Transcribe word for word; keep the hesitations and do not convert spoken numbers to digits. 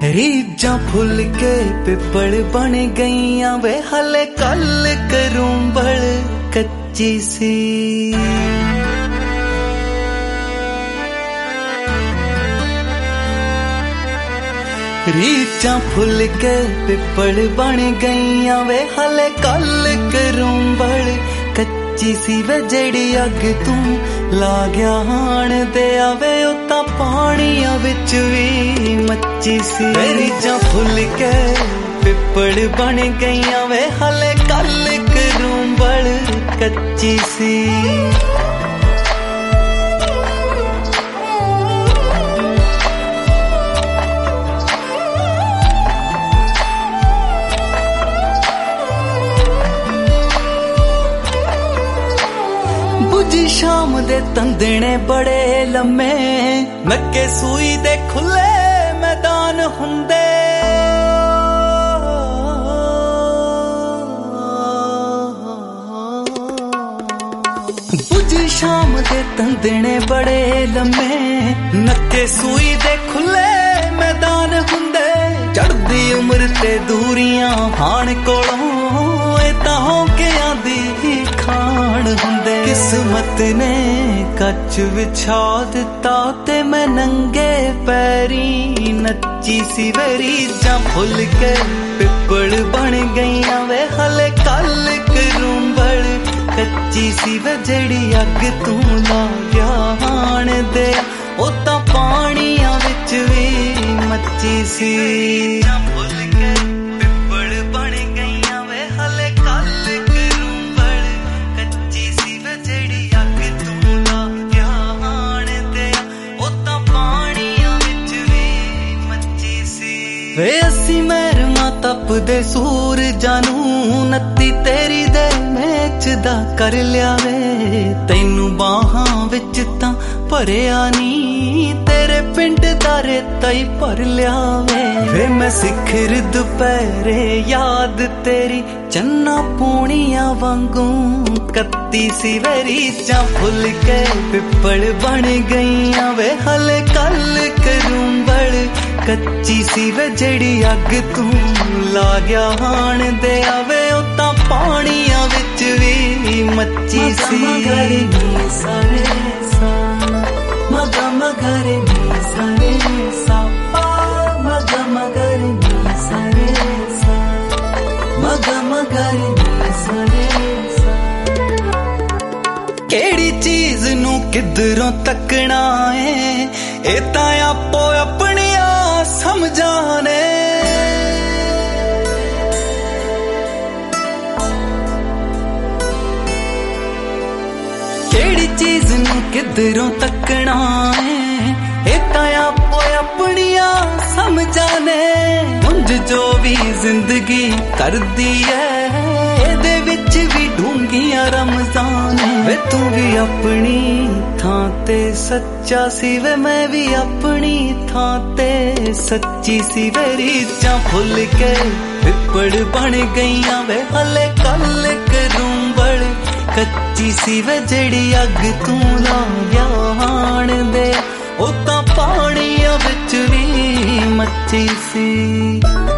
रीझां full के पिपल बन गईयां वे हले कल करूं बड़ कच्ची सी। रीझां फुल के पिपल बन गईयां वे हले कल करूं बड़ कच्ची सी। वे जेड़ी अग तू ला गया हाण दे आवे ओ तां पाणियां विच वी मच्ची सी। रीझां फुल के पिपल बन गईयां वे हले कल करूं बड़ कच्ची सी। बुझी शाम दे तंदने बड़े लम्मे नक्के सूई दे खुले मैदान हुंदे। बुझी शाम दे तंदने बड़े लम्मे नक्के सूई दे खुले मैदान हुंदे। चढ़दी उम्र ते दूरियां हाण कोलों तां हो के आंदी खान हुंदे। किस्मत ने कच विछा दिता ते मैं नंगे पैरी नच्ची सी। वे रीझां फुल के पिपल बन गईयां वे हले कल करूं बड़ कच्ची सी। वे जेड़ी अग तू ला गया हाण दे ओ तां पाणियां विच वी मच्ची सी। वे असी महरमा तपदे सूरजां नूं नत्ती तेरी दे मैच दा कर लिया वे। तैनू बाहां विच तां भरिया नी तेरे पिंड दा रेता ही भर लिया वे। वे मैं सिखर दुपहरे याद तेरी चन्ना पूनियां वांगू कत्ती सी। वे रीझां फुल के पिपल बन गईयां वे हले कल करूं बड़ कच्ची सी। वे जेड़ी अग तू ला गया हाण दे आवे ओ तां पाणियां विच वी मच्ची सी। सारे सा मगा मगरे नी सारे सा मगा मगरे नी सारे सा मगा मगरे नी सारे सा। केड़ी चीज नू किधरों तकना है ए तां आपो अपनी समझाने। केड़ी चीज नू किधरों तकना है ए तां आपो अपनिया समझाने। उंज जो भी जिंदगी करदी है एदे विच भी ढूंगियां रमजान। वे तू भी अपनी थां ते सच्चा सी वे मैं भी अपनी थां ते सच्ची सी। वे रीझां फुल के पिपल बन गईयां वे हले कल करूं बड़ कच्ची सी। वे जेड़ी अग तू ला गया हाण दे ओ तां पाणियां विच वी मच्ची सी।